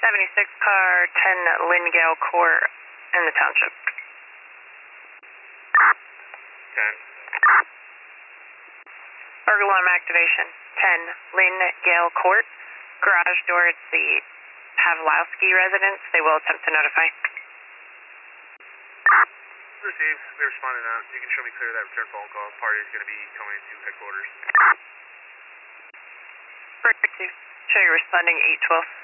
76 car 10 Lingale Court in the township. 10. Burglar alarm activation. 10 Lingale Court. Garage door at the Pavlowski residence. They will attempt to notify. Received. We responded out. You can show me clear of that return phone call. Party is going to be coming into headquarters. Show you responding 812.